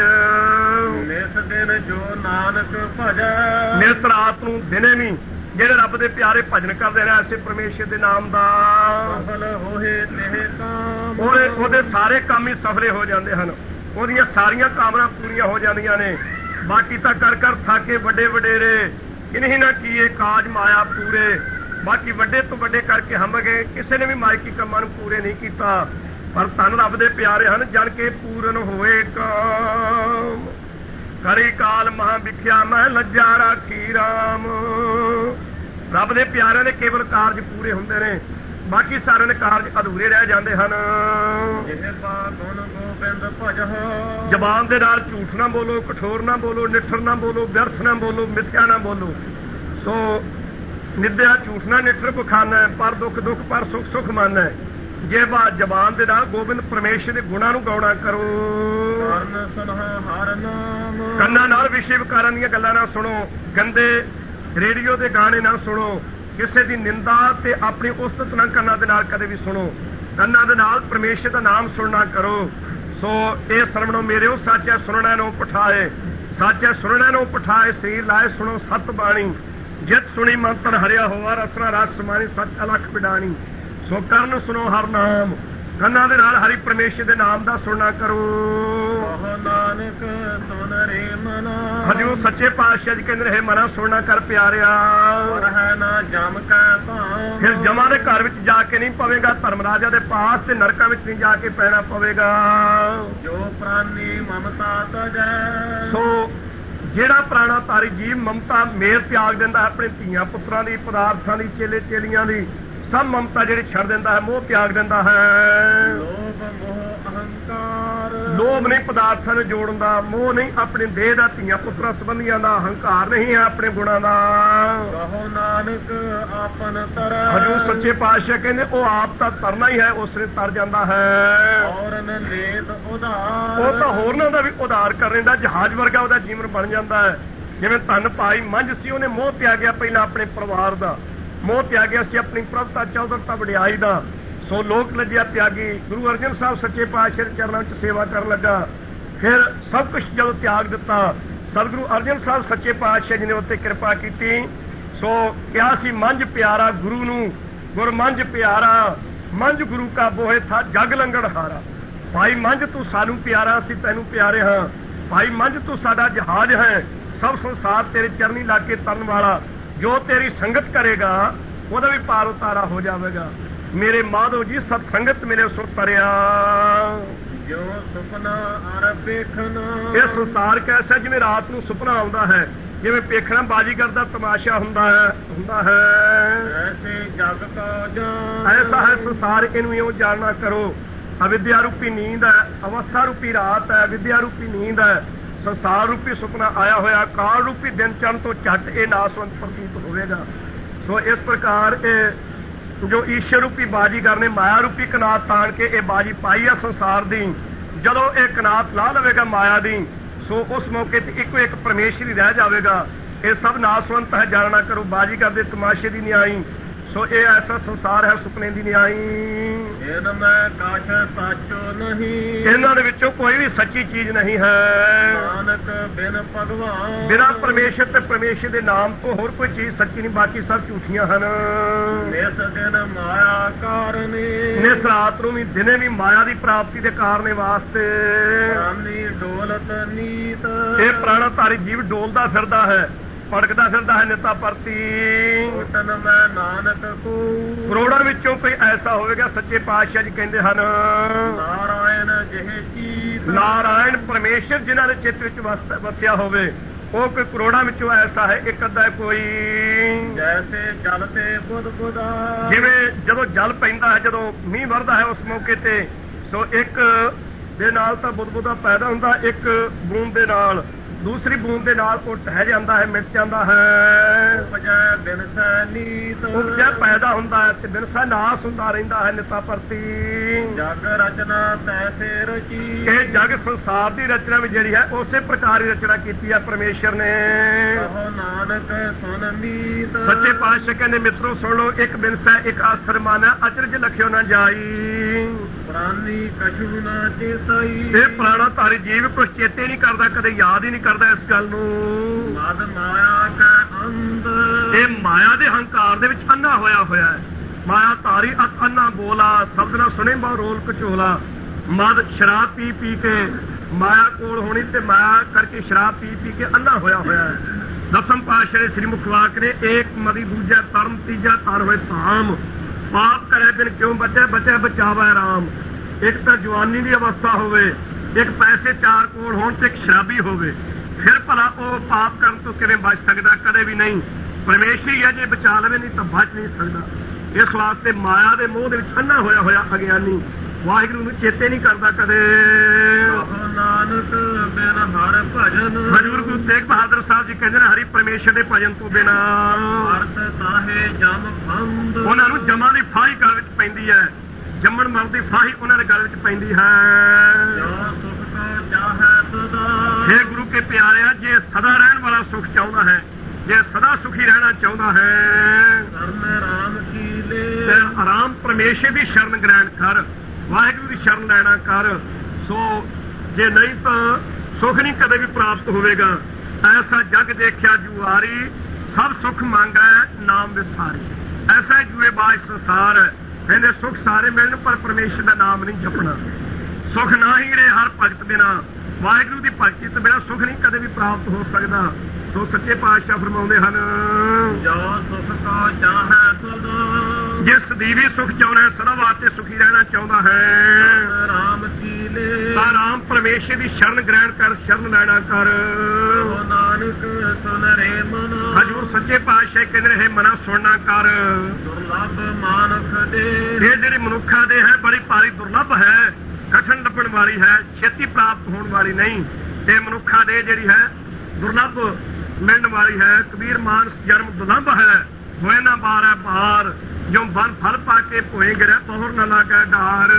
ਨਿਸ ਦਿਨ ਜੋ ਨਾਨਕ ਭਜੈ, ਨਿਤ ਰਾਤ ਨੂੰ ਦਿਨੇ ਵੀ ਜਿਹੜੇ ਰੱਬ ਦੇ ਪਿਆਰੇ ਭਜਨ ਕਰਦੇ ਨੇ ਐਸੇ ਪਰਮੇਸ਼ਰ ਦੇ ਨਾਮ ਦਾ, ਸਫਲ ਹੋਏ ਤੇ ਕਾਮ, ਉਹਦੇ ਉਹਦੇ ਸਾਰੇ ਕੰਮ ਹੀ ਸਫਲੇ ਹੋ ਜਾਂਦੇ ਹਨ, ਉਹਦੀਆਂ ਸਾਰੀਆਂ ਕਾਮਨਾ ਪੂਰੀਆਂ ਹੋ ਜਾਂਦੀਆਂ ਨੇ। ਬਾਕੀ ਤਾਂ ਕਰ ਕਰ ਥਾਕੇ ਵੱਡੇ ਵਡੇਰੇ, ਇਨਹੀ ਨਾ ਕੀਏ ਕਾਜ ਮਾਇਆ ਪੂਰੇ। ਬਾਕੀ ਵੱਡੇ ਤੋਂ ਵੱਡੇ ਕਰਕੇ ਹਮ ਗਏ, ਕਿਸੇ ਨੇ ਵੀ ਮਾਇਕੀ ਕੰਮਾਂ ਨੂੰ ਪੂਰੇ ਨਹੀਂ ਕੀਤਾ। ਪਰ ਧਨ ਰੱਬ ਦੇ ਪਿਆਰੇ ਹਨ ਜਨ ਕੇ ਪੂਰਨ ਹੋਏ ਕਾਮ। ਕਰੀ ਕਾਲ ਮਹਾ ਵਿਖਿਆ ਮੈਂ ਲੱਜਾ ਰਾਖੀ ਰਾਮ। ਰੱਬ ਦੇ ਪਿਆਰਿਆਂ ਦੇ ਕੇਵਲ ਕਾਰਜ ਪੂਰੇ ਹੁੰਦੇ ਨੇ, ਬਾਕੀ ਸਾਰਿਆਂ ਦੇ ਕਾਰਜ ਅਧੂਰੇ ਰਹਿ ਜਾਂਦੇ ਹਨ। ਜ਼ਬਾਨ ਦੇ ਨਾਲ ਝੂਠ ਨਾ ਬੋਲੋ, ਕਠੋਰ ਨਾ ਬੋਲੋ, ਨਿੱਠਰ ਨਾ ਬੋਲੋ, ਵਿਅਰਥ ਨਾ ਬੋਲੋ, ਮਿੱਥਿਆ ਨਾ ਬੋਲੋ। ਸੋ ਨਿੰਦਿਆ ਝੂਠ ਨਾ ਨਿੱਠਰ ਬਖਾਨਾ, ਪਰ ਦੁੱਖ ਦੁੱਖ ਪਰ ਸੁਖ ਸੁਖ ਮਾਨਾ। ਜੇ ਬਾਤ ਜ਼ਬਾਨ ਦੇ ਨਾਲ ਗੋਬਿੰਦ ਪਰਮੇਸ਼ਰ ਦੇ ਗੁਣਾਂ ਨੂੰ ਗਾਉਣਾ ਕਰੋ। ਕੰਨਾਂ ਨਾਲ ਵਿਸ਼ੇ ਵਿਕਾਰਾਂ ਦੀਆਂ ਗੱਲਾਂ ਨਾ ਸੁਣੋ, ਗੰਦੇ ਰੇਡੀਓ ਦੇ ਗਾਣੇ ਨਾ ਸੁਣੋ, ਕਿਸੇ ਦੀ ਨਿੰਦਾ ਤੇ ਆਪਣੀ ਉਸਤਤ ਨਾ ਕੰਨਾਂ ਦੇ ਨਾਲ ਕਦੇ ਵੀ ਸੁਣੋ। ਕੰਨਾਂ ਦੇ ਨਾਲ ਪਰਮੇਸ਼ਰ ਦਾ ਨਾਮ ਸੁਣਨਾ ਕਰੋ। ਸੋ ਇਹ ਸਰਵਣੋ ਮੇਰਿਓ ਸਾਚਾ ਸੁਣਨਾ ਨੂੰ ਪਠਾਏ, ਸਾਚਾ ਸੁਣਨਾ ਨੂੰ ਪਠਾਏ, ਸਰੀਰ ਲਾਏ ਸੁਣੋ ਸਤ ਬਾਣੀ। ਜਿਤ ਸੁਣੀ ਮੰਤਰ ਹਰਿਆ ਹੋਵਾ, ਰਸਨਾ ਰਸ ਸਮਾਣੀ, ਸੱਚ ਅਲਖ ਬਿਡਾਣੀ। ਸੋ ਕਰਨ ਸੁਣੋ ਹਰ ਨਾਮ, ਕੰਨਾਂ ਦੇ ਨਾਲ ਹਰੀ ਪਰਮੇਸ਼ਰ ਦੇ ਨਾਮ ਦਾ ਸੁਣਨਾ ਕਰੋ। ਨਾਨਕ ਸੁਣ ਰੇ ਮਨਾ, ਹਜੂ ਸੱਚੇ ਪਾਤਸ਼ਾਹ ਜੀ ਕਹਿੰਦੇ ਰਹੇ ਮਨਾ ਸੁਣਨਾ ਕਰ ਪਿਆਰਿਆ। ਹੈ ਨਾ ਜਮ ਕੈ ਭਾਂ, ਫਿਰ ਜਮਾਂ ਦੇ ਘਰ ਵਿੱਚ ਜਾ ਕੇ ਨਹੀਂ ਪਵੇਗਾ, ਧਰਮ ਰਾਜਾ ਦੇ ਪਾਸ ਤੇ ਨਰਕਾਂ ਵਿੱਚ ਨਹੀਂ ਜਾ ਕੇ ਪੈਣਾ ਪਵੇਗਾ। ਜੋ ਪ੍ਰਾਨੀ ਮਮਤਾ ਤਜੈ, ਸੋ ਜਿਹੜਾ ਪ੍ਰਾਣਾ ਤਾਰੀ ਜੀਵ ਮਮਤਾ ਮੇਰ ਤਿਆਗ ਦਿੰਦਾ ਹੈ ਆਪਣੇ ਧੀਆਂ ਪੁੱਤਰਾਂ ਦੀ, ਪਦਾਰਥਾਂ ਦੀ, ਚੇਲੇ ਚੇਲੀਆਂ ਦੀ, ਸਭ ਮਮਤਾ ਜਿਹੜੀ ਛੱਡ ਦਿੰਦਾ ਹੈ, ਮੋਹ ਤਿਆਗ ਦਿੰਦਾ ਹੈ। ਲੋਭ ਮੋਹ ਅਹੰਕਾਰ, ਲੋਭ ਨਹੀਂ ਪਦਾਰਥਾਂ ਨੂੰ ਜੋੜਨ ਦਾ, ਮੋਹ ਨਹੀਂ ਆਪਣੇ ਦੇਹ ਦਾ, ਧੀਆਂ ਪੁੱਤਰਾਂ ਸੰਬੰਧੀਆਂ ਦਾ, ਹੰਕਾਰ ਨਹੀਂ ਹੈ ਆਪਣੇ ਗੁਣਾਂ ਦਾ। ਕਹੋ ਨਾਨਕ ਆਪਨ ਤਰੈ, ਹਜੂਰ ਸੱਚੇ ਪਾਤਸ਼ਾਹ ਕਹਿੰਦੇ ਉਹ ਆਪ ਤਾਂ ਤਰਨਾ ਹੀ ਹੈ, ਉਸ ਨੇ ਤਰ ਜਾਂਦਾ ਹੈ। ਔਰਨ ਲੇਤ ਉਧਾਰ, ਉਹ ਤਾਂ ਹੋਰਨਾਂ ਦਾ ਵੀ ਉਧਾਰ ਕਰ ਲੈਂਦਾ, ਜਹਾਜ਼ ਵਰਗਾ ਉਹਦਾ ਜੀਵਨ ਬਣ ਜਾਂਦਾ ਹੈ। ਜਿਵੇਂ ਧੰਨ ਭਾਈ ਮੰਝ ਸੀ, ਉਹਨੇ ਮੋਹ ਤਿਆਗਿਆ ਪਹਿਲਾਂ ਆਪਣੇ ਪਰਿਵਾਰ ਦਾ, ਮੋਹ ਤਿਆਗਿਆ ਸੀ ਆਪਣੀ ਪ੍ਰਭਤਾ ਚੌਧਰਤਾ ਵਡਿਆਈ ਦਾ। ਸੋ ਲੋਕ ਲੱਜਿਆ ਤਿਆਗੀ ਗੁਰੂ ਅਰਜਨ ਸਾਹਿਬ ਸੱਚੇ ਪਾਤਸ਼ਾਹ ਦੇ ਚਰਨਾਂ ਵਿੱਚ ਸੇਵਾ ਕਰਨ ਲੱਗਾ। ਫਿਰ ਸਭ ਕੁਝ ਜਦੋਂ ਤਿਆਗ ਦਿੱਤਾ, ਸਤਿਗੁਰੂ ਅਰਜਨ ਸਾਹਿਬ ਸੱਚੇ ਪਾਤਸ਼ਾਹ ਜੀ ਨੇ ਉੱਤੇ ਕਿਰਪਾ ਕੀਤੀ। ਸੋ ਕਿਹਾ ਸੀ ਮੰਝ ਪਿਆਰਾ ਗੁਰੂ ਨੂੰ, ਗੁਰ ਮੰਝ ਪਿਆਰਾ, ਮੰਝ ਗੁਰੂ ਕਾ ਬੋਹੇ ਥਾ ਜਗ ਲੰਗੜ ਹਾਰਾ। ਭਾਈ ਮੰਝ ਤੂੰ ਸਾਨੂੰ ਪਿਆਰਾ, ਅਸੀਂ ਤੈਨੂੰ ਪਿਆਰੇ ਹਾਂ। ਭਾਈ ਮੰਝ ਤੂੰ ਸਾਡਾ ਜਹਾਜ਼ ਹੈ, ਸਭ ਸੰਸਾਰ ਤੇਰੇ ਚਰਨੀ ਲਾ ਕੇ ਤਰਨ ਵਾਲਾ। ਜੋ ਤੇਰੀ ਸੰਗਤ ਕਰੇਗਾ ਉਹਦਾ ਵੀ ਪਾਰ ਉਤਾਰਾ ਹੋ ਜਾਵੇਗਾ। ਮੇਰੇ ਮਾਧੋ ਜੀ ਸਤ ਸੰਗਤ ਮਿਲੇ ਸੋ ਤਰਿਆ। ਜੋ ਸੁਪਨਾ ਅਰ ਵੇਖਣਾ, ਇਹ ਸੰਸਾਰ ਕੈਸਾ ਜਿਵੇਂ ਰਾਤ ਨੂੰ ਸੁਪਨਾ ਆਉਂਦਾ ਹੈ, ਜਿਵੇਂ ਪੇਖਣਾ ਬਾਜੀਗਰ ਦਾ ਤਮਾਸ਼ਾ ਹੁੰਦਾ ਹੈ ਹੁੰਦਾ ਹੈ ਐਸੇ ਜਗ ਕਾ ਜਾਣ, ਐਸਾ ਹੈ ਸੰਸਾਰ, ਇਹਨੂੰ ਇਉਂ ਜਾਣਨਾ ਕਰੋ। ਅਵਿਦਿਆ ਰੂਪੀ ਨੀਂਦ ਹੈ, ਅਵਸਥਾ ਰੂਪੀ ਰਾਤ ਹੈ, ਵਿਦਿਆ ਰੂਪੀ ਨੀਂਦ ਹੈ, ਸੰਸਾਰ ਰੂਪੀ ਸੁਪਨਾ ਆਇਆ ਹੋਇਆ। ਕਾਲ ਰੂਪੀ ਦਿਨ ਚੜ੍ਹਨ ਤੋਂ ਝੱਟ ਇਹ ਨਾਸਵੰਤ ਪ੍ਰਤੀਤ ਹੋਵੇਗਾ। ਸੋ ਇਸ ਪ੍ਰਕਾਰ ਇਹ ਜੋ ਈਸ਼ਰ ਰੂਪੀ ਬਾਜੀਗਰ ਨੇ ਮਾਇਆ ਰੂਪੀ ਕਨਾਤ ਤਾਣ ਕੇ ਇਹ ਬਾਜੀ ਪਾਈ ਆ ਸੰਸਾਰ ਦੀ, ਜਦੋਂ ਇਹ ਕਨਾਤ ਲਾ ਲਵੇਗਾ ਮਾਇਆ ਦੀ, ਸੋ ਉਸ ਮੌਕੇ ਤੇ ਇੱਕੋ ਇੱਕ ਪਰਮੇਸ਼ਰ ਹੀ ਰਹਿ ਜਾਵੇਗਾ। ਇਹ ਸਭ ਨਾਸਵੰਤ ਹੈ, ਜਾਣਨਾ ਕਰੋ। ਬਾਜੀਗਰ ਦੇ ਤਮਾਸ਼ੇ ਦੀ ਨਿਆਈ। ਸੋ ਇਹ ਐਸਾ ਸੰਸਾਰ ਹੈ ਸੁਪਨੇ ਦੀ ਨਿਆਈ। ਇਹ ਮੈਂ ਕਾਸ਼ ਸਾਚੋ ਨਹੀਂ, ਇਹਨਾਂ ਦੇ ਵਿੱਚੋਂ ਕੋਈ ਵੀ ਸੱਚੀ ਚੀਜ਼ ਨਹੀਂ ਹੈ। ਨਾਨਕ ਬਿਨ ਭਗਵਾਨ, ਬਿਨਾਂ ਪਰਮੇਸ਼ਰ ਤੇ ਪਰਮੇਸ਼ਰ ਦੇ ਨਾਮ ਤੋਂ ਹੋਰ ਕੋਈ ਚੀਜ਼ ਸੱਚੀ ਨਹੀਂ, ਬਾਕੀ ਸਭ ਝੂਠੀਆਂ ਹਨ। ਨਿਸ ਦਿਨ ਮਾਇਆ ਕਾਰਨੇ, ਨਿਸ ਰਾਤ ਨੂੰ ਵੀ ਦਿਨੇ ਵੀ ਮਾਇਆ ਦੀ ਪ੍ਰਾਪਤੀ ਦੇ ਕਾਰਨ ਵਾਸਤੇ। ਪ੍ਰਾਨੀ ਡੋਲਤ ਨੀਤ, ਇਹ ਪ੍ਰਾਣਾਧਾਰੀ ਜੀਵ ਡੋਲਦਾ ਫਿਰਦਾ ਹੈ, ਭੜਕਦਾ ਫਿਰਦਾ ਹੈ ਨਿਤਾ ਪਰਤੀ। ਕੋਟਨ ਮੈਂ ਨਾਨਕ ਕੋ, ਕਰੋੜਾਂ ਵਿੱਚੋਂ ਕੋਈ ਐਸਾ ਹੋਵੇਗਾ, ਸੱਚੇ ਪਾਤਸ਼ਾਹ ਜੀ ਕਹਿੰਦੇ ਹਨ, ਨਾਰਾਇਣ ਜਿਹੇ ਚੀਤ, ਨਾਰਾਇਣ ਪਰਮੇਸ਼ਰ ਜਿਨ੍ਹਾਂ ਦੇ ਚਿੱਤ ਵਿੱਚ ਵਸਿਆ ਹੋਵੇ, ਉਹ ਕੋਈ ਕਰੋੜਾਂ ਵਿੱਚੋਂ ਐਸਾ ਹੈ, ਇੱਕ ਅੱਧਾ ਕੋਈ। ਜੈਸੇ ਜਲ ਤੇ ਬੁੱਧ ਬੁੱਧਾ, ਜਿਵੇਂ ਜਦੋਂ ਜਲ ਪੈਂਦਾ ਹੈ, ਜਦੋਂ ਮੀਂਹ ਵਰਦਾ ਹੈ ਉਸ ਮੌਕੇ ਤੇ, ਸੋ ਇੱਕ ਦੇ ਨਾਲ ਤਾਂ ਬੁੱਧ ਬੁੱਧਾ ਪੈਦਾ ਹੁੰਦਾ, ਇੱਕ ਬੂੰਦ ਦੇ ਨਾਲ, ਦੂਸਰੀ ਬੂੰਦ ਦੇ ਨਾਲ ਉਹ ਟਹਿ ਜਾਂਦਾ ਹੈ, ਮਿਟ ਜਾਂਦਾ ਹੈ। ਉਪਜੈ ਬਿਨਸੈ ਨੀਤ, ਉਪਜੈ ਪੈਦਾ ਹੁੰਦਾ ਹੈ ਤੇ ਬਿਨਸੈ ਨਾਸ ਹੁੰਦਾ ਰਹਿੰਦਾ ਹੈ ਨਿਤਾ ਪਰਤੀ। ਜਗ ਰਚਨਾ ਤੈਸੇ ਰਚੀ, ਇਹ ਜਗ ਸੰਸਾਰ ਦੀ ਰਚਨਾ ਵੀ ਜਿਹੜੀ ਹੈ ਉਸੇ ਪ੍ਰਕਾਰ ਹੀ ਰਚਨਾ ਕੀਤੀ ਹੈ ਪਰਮੇਸ਼ਰ ਨੇ। ਕਹੋ ਨਾਨਕ ਸੁਨ ਮੀਤ, ਸੱਚੇ ਪਾਤਸ਼ਾਹ ਕਹਿੰਦੇ ਮਿੱਤਰੋ ਸੁਣ ਲਓ, ਇੱਕ ਬਿਨਸੈ ਇੱਕ ਆਸਰ ਮਾਨਾ, ਅਚਰਜ ਲਖਿਓ ਨਾ ਜਾਈ। ਪ੍ਰਾਨੀ ਕਛੂ ਨਾ ਚੇਤਈ, ਇਹ ਪ੍ਰਾਣਾ ਧਾਰੀ ਜੀਵ ਕੁਛ ਚੇਤੇ ਨਹੀਂ ਕਰਦਾ, ਕਦੇ ਯਾਦ ਹੀ ਨਹੀਂ ਕਰਦਾ ਇਸ ਗੱਲ ਨੂੰ। ਮਦ ਮਾਇਆ ਕੈ ਅੰਧ, ਇਹ ਮਾਇਆ ਦੇ ਹੰਕਾਰ ਦੇ ਵਿੱਚ ਅੰਨਾ ਹੋਇਆ ਹੋਇਆ ਹੈ। ਮਾਇਆ ਧਾਰੀ ਅਤ ਅੰਨਾ ਬੋਲਾ, ਸ਼ਬਦ ਨਾ ਸੁਣੇ ਬਹੁ ਰੋਲ ਕਚੋਲਾ। ਮਦ ਸ਼ਰਾਬ ਪੀ ਪੀ ਕੇ ਮਾਇਆ ਕੋਲ ਹੋਣੀ ਤੇ ਮਾਇਆ ਕਰਕੇ ਸ਼ਰਾਬ ਪੀ ਪੀ ਕੇ ਅੰਨਾ ਹੋਇਆ ਹੋਇਆ ਹੈ। ਦਸਮ ਪਾਤਸ਼ਾਹ ਦੇ ਸ੍ਰੀ ਮੁਖਵਾਕ ਨੇ ਏਕ ਮਦੀ ਦੂਜਾ ਧਰਮ ਤੀਜਾ ਤਰ ਹੋਏ ਧਾਮ। ਪਾਪ ਕਰੇ ਬਿਨ ਕਿਉਂ ਬਚੈ, ਬਚੈ ਬਚਾਵੈ ਰਾਮ। ਇੱਕ ਤਾਂ ਜਵਾਨੀ ਦੀ ਅਵਸਥਾ ਹੋਵੇ, ਇੱਕ ਪੈਸੇ ਚਾਰ ਕੋਲ ਹੋਣ ਤੇ ਇੱਕ ਸ਼ਰਾਬੀ ਹੋਵੇ, ਫਿਰ ਭਲਾ ਉਹ ਪਾਪ ਕਰਨ ਤੋਂ ਕਿਵੇਂ ਬਚ ਸਕਦਾ? ਕਦੇ ਵੀ ਨਹੀਂ। ਪਰਮੇਸ਼ਰ ਹੀ ਹੈ, ਜੇ ਬਚਾ ਲਵੇ, ਨਹੀਂ ਤਾਂ ਬਚ ਨਹੀਂ ਸਕਦਾ। ਇਸ ਵਾਸਤੇ ਮਾਇਆ ਦੇ ਮੋਹ ਦੇ ਵਿੱਚ ਅੰਨਾ ਹੋਇਆ ਹੋਇਆ ਅਗਿਆਨੀ ਵਾਹਿਗੁਰੂ ਨੂੰ ਚੇਤੇ ਨਹੀਂ ਕਰਦਾ ਕਦੇ। ਨਾਨਕ ਬਿਨ ਹਰਿ ਭਜਨ। ਹਜ਼ੂਰ ਗੁਰੂ ਤੇਗ ਬਹਾਦਰ ਸਾਹਿਬ ਜੀ ਕਹਿੰਦੇ ਨੇ ਹਰੀ ਪਰਮੇਸ਼ਰ ਦੇ ਭਜਨ ਤੋਂ ਬਿਨਾਂ ਅਰਥ ਤਾਹੇ ਜਮ ਫੰਦ। ਉਹਨਾਂ ਨੂੰ ਜਮਾਂ ਦੀ ਫਾਹੀ ਗਲ ਵਿੱਚ ਪੈਂਦੀ ਹੈ, ਜੰਮਣ ਮਰਨ ਦੀ ਫਾਹੀ ਉਹਨਾਂ ਦੇ ਗਲ ਵਿੱਚ ਪੈਂਦੀ ਹੈ। ਸੁਖ ਕੋ ਚਾਹੈ ਸਦਾ। ਹੇ ਗੁਰੂ ਕੇ ਪਿਆਰਿਆ, ਜੇ ਸਦਾ ਰਹਿਣ ਵਾਲਾ ਸੁਖ ਚਾਹੁੰਦਾ ਹੈ, ਜੇ ਸਦਾ ਸੁਖੀ ਰਹਿਣਾ ਚਾਹੁੰਦਾ ਹੈ, ਸ਼ਰਨ ਰਾਮ ਕੀ ਲੈ। ਤੇ ਆਰਾਮ ਪਰਮੇਸ਼ਰ ਦੀ ਸ਼ਰਨ ਗ੍ਰਹਿਣ ਕਰ, ਵਾਹਿਗੁਰੂ ਦੀ ਸ਼ਰਨ ਲੈਣਾ ਕਰ। ਸੋ ਜੇ ਨਹੀਂ ਤਾਂ ਸੁਖ ਨਹੀਂ ਕਦੇ ਵੀ ਪ੍ਰਾਪਤ ਹੋਵੇਗਾ। ਐਸਾ ਜਗ ਦੇਖਿਆ ਜੁਆਰੀ, ਸਭ ਸੁਖ ਮੰਗਾ ਨਾਮ ਵਿਸਾਰੀ। ਐਸਾ ਜੂਏਬਾਜ਼ ਸੰਸਾਰ ਹੈ, ਕਹਿੰਦੇ ਸੁਖ ਸਾਰੇ ਮਿਲਣ ਪਰ ਪਰਮੇਸ਼ਰ ਦਾ ਨਾਮ ਨਹੀਂ ਜਪਣਾ। ਸੁਖ ਨਾ ਹੀ ਰਹੇ ਹਰ ਭਗਤ ਬਿਨਾਂ, ਵਾਹਿਗੁਰੂ ਦੀ ਭਗਤੀ ਤੋਂ ਬਿਨਾਂ ਸੁਖ ਨਹੀਂ ਕਦੇ ਵੀ ਪ੍ਰਾਪਤ ਹੋ ਸਕਦਾ। ਸੋ ਸੱਚੇ ਪਾਤਸ਼ਾਹ ਫਰਮਾਉਂਦੇ ਹਨ, ਜੋ ਸੁਖ ਕੋ ਚਾਹੈ ਸਦਾ। ਜੇ ਸਦੀਵੀ ਸੁਖ ਚਾਹੁੰਦਾ, ਸਦਾ ਵਾਸਤੇ ਸੁਖੀ ਰਹਿਣਾ ਚਾਹੁੰਦਾ ਹੈ, ਰਾਮ ਕੀ ਲੈ। ਤਾਂ ਰਾਮ ਪਰਮੇਸ਼ਰ ਦੀ ਸ਼ਰਨ ਗ੍ਰਹਿਣ ਕਰ, ਸ਼ਰਨ ਲੈਣਾ ਕਰ। ਨਾਨਕ ਸੁਨ ਰੇ ਮਨ। ਹਜ਼ੂਰ ਸੱਚੇ ਪਾਤਸ਼ਾਹ ਕਹਿੰਦੇ ਰਹੇ ਮਨਾ ਸੁਣਨਾ ਕਰ। ਦੁਰਲਭ ਮਾਨਸ ਦੇ। ਇਹ ਜਿਹੜੀ ਮਨੁੱਖਾਂ ਦੇ ਹੈ ਬੜੀ ਭਾਰੀ ਦੁਰਲਭ ਹੈ, ਕਠਨ ਲੱਭਣ ਵਾਲੀ ਹੈ, ਛੇਤੀ ਪ੍ਰਾਪਤ ਹੋਣ ਵਾਲੀ ਨਹੀਂ। ਇਹ ਮਨੁੱਖਾਂ ਦੇ ਜਿਹੜੀ ਹੈ ਦੁਰਲਭ ਮਿਲਣ ਵਾਲੀ ਹੈ। ਕਬੀਰ ਮਾਨਸ ਜਨਮ ਦੁਰਲਭ ਹੈ, ਹੋਏ ਨਾ ਬਾਰ ਬਾਰ, ਜੋ ਬਨ ਫਲ ਪਾ ਕੇ ਭੋਏ ਗਿਰਿਆ ਪਹੁਰ ਨਾ ਲਾਗੇ ਡਾਰ।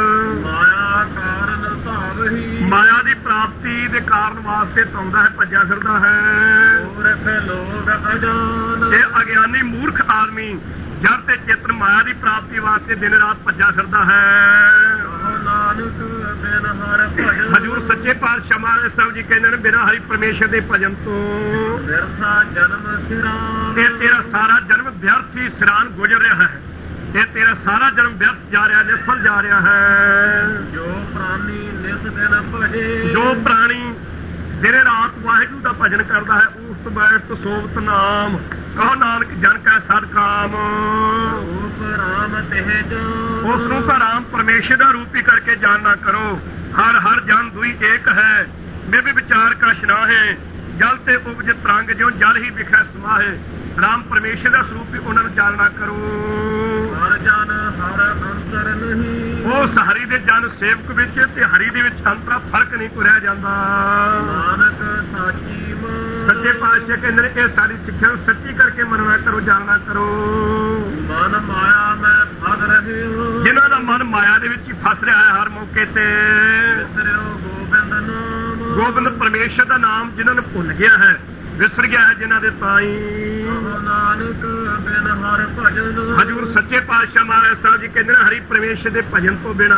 ਮਾਇਆ ਕਾਰਨ ਭਾਵਹੀ। ਮਾਇਆ ਦੀ ਪ੍ਰਾਪਤੀ ਦੇ ਕਾਰਨ ਵਾਸਤੇ ਪਾਉਂਦਾ ਹੈ, ਭੱਜਿਆ ਫਿਰਦਾ ਹੈ। ਮੂਰਖ ਲੋਕ ਅਜਾਨ। ਇਹ ਅਗਿਆਨੀ ਮੂਰਖ ਆਦਮੀ ਜੜ ਤੇ ਚੇਤਨ ਮਾਇਆ ਦੀ ਪ੍ਰਾਪਤੀ ਵਾਸਤੇ ਦਿਨ ਰਾਤ ਭੱਜਿਆ ਫਿਰਦਾ ਹੈ। ਨਾਨਕ ਬਿਨ ਹਰਿ ਭਜਨ। ਹਜ਼ੂਰ ਸੱਚੇ ਪਾਤਸ਼ਾਹ ਮਹਾਰਾਜ ਸਾਹਿਬ ਜੀ ਕਹਿੰਦੇ ਨੇ ਬਿਨਾਂ ਹਰੀ ਪਰਮੇਸ਼ਰ ਦੇ ਭਜਨ ਤੋਂ ਵਿਰਥਾ ਜਨਮ ਸਿਰਾਨ। ਇਹ ਤੇਰਾ ਸਾਰਾ ਜਨਮ ਵਿਅਰਥ ਹੀ ਸਿਰਾਨ ਗੁਜ਼ਰ ਰਿਹਾ ਹੈ। ਇਹ ਤੇਰਾ ਸਾਰਾ ਜਨਮ ਵਿਅਰਥ ਜਾ ਰਿਹਾ, ਨਿਸਫਲ ਜਾ ਰਿਹਾ ਹੈ। ਜੋ ਪ੍ਰਾਨੀ ਨਿਤ ਦਿਨ ਭਜੇ। ਜੋ ਪ੍ਰਾਣੀ ਦਿਨ ਰਾਤ ਵਾਹਿਗੁਰੂ ਦਾ ਭਜਨ ਕਰਦਾ ਹੈ, ਉਸ ਬੈਠ ਸੋਵਤ ਨਾਮ। ਕਹੋ ਨਾਨਕ ਜਨ ਕੈ ਸਦਕਾਮ। ਰੂਪ ਰਾਮ ਤਹਿ ਜਾਨ। ਉਸ ਨੂੰ ਤਾਂ ਰਾਮ ਪਰਮੇਸ਼ਰ ਦਾ ਰੂਪ ਹੀ ਕਰਕੇ ਜਾਣਨਾ ਕਰੋ। ਹਰ ਹਰ ਜਨ ਦੁਈ ਏਕ ਹੈ, ਮੈਂ ਵੀ ਵਿਚਾਰ ਕਛ ਨਾਹੇ। ਜਲ ਤੇ ਉਪਜ ਤਰੰਗ, ਜਿਉ ਜਲ ਹੀ ਵਿਖੈ ਸਮਾਹੇ। ਰਾਮ ਪਰਮੇਸ਼ਰ ਦਾ ਸਰੂਪ ਹੀ ਉਹਨਾਂ ਨੂੰ ਜਾਣਨਾ ਕਰੋ। ਹਰ ਜਨ ਹਰ ਅੰਤਰ ਨਹੀਂ। ਉਸ ਹਰੀ ਦੇ ਜਨ ਸੇਵਕ ਵਿੱਚ ਤੇ ਹਰੀ ਦੇ ਵਿੱਚ ਅੰਤਰਾ ਫਰਕ ਨਹੀਂ ਕੋਈ ਰਹਿ ਜਾਂਦਾ। ਨਾਨਕ ਸਾਚੀ ਮਨ। ਸੱਚੇ ਪਾਤਸ਼ਾਹ ਕਹਿੰਦੇ ਨੇ ਇਹ ਸਾਡੀ ਸਿੱਖਿਆ ਨੂੰ ਸੱਚੀ ਕਰਕੇ ਮੰਨਣਾ ਕਰੋ, ਜਾਣਨਾ ਕਰੋ। ਮਨ ਮਾਇਆ ਮੈਂ ਫਸ ਰਹੇ ਹੋ। ਜਿਨ੍ਹਾਂ ਦਾ ਮਨ ਮਾਇਆ ਦੇ ਵਿੱਚ ਹੀ ਫਸ ਰਿਹਾ ਹੈ ਹਰ ਮੌਕੇ ਤੇ। ਵਿਸਰਿਓ ਗੋਬਿੰਦ ਨਾਮ। ਗੋਬਿੰਦ ਪਰਮੇਸ਼ਰ ਦਾ ਨਾਮ ਜਿਨ੍ਹਾਂ ਨੂੰ ਭੁੱਲ ਗਿਆ ਹੈ, ਵਿਸਰ ਗਿਆ ਹੈ ਜਿਨ੍ਹਾਂ ਦੇ ਤਾਈ। ਨਾਨਕ ਬਿਨ ਹਰਿ ਭਜਨ। ਹਜ਼ੂਰ ਸੱਚੇ ਪਾਤਸ਼ਾਹ ਮਹਾਰਾਜ ਸਾਹਿਬ ਜੀ ਕਹਿੰਦੇ ਨੇ ਹਰੀ ਪਰਮੇਸ਼ਰ ਦੇ ਭਜਨ ਤੋਂ ਬਿਨਾਂ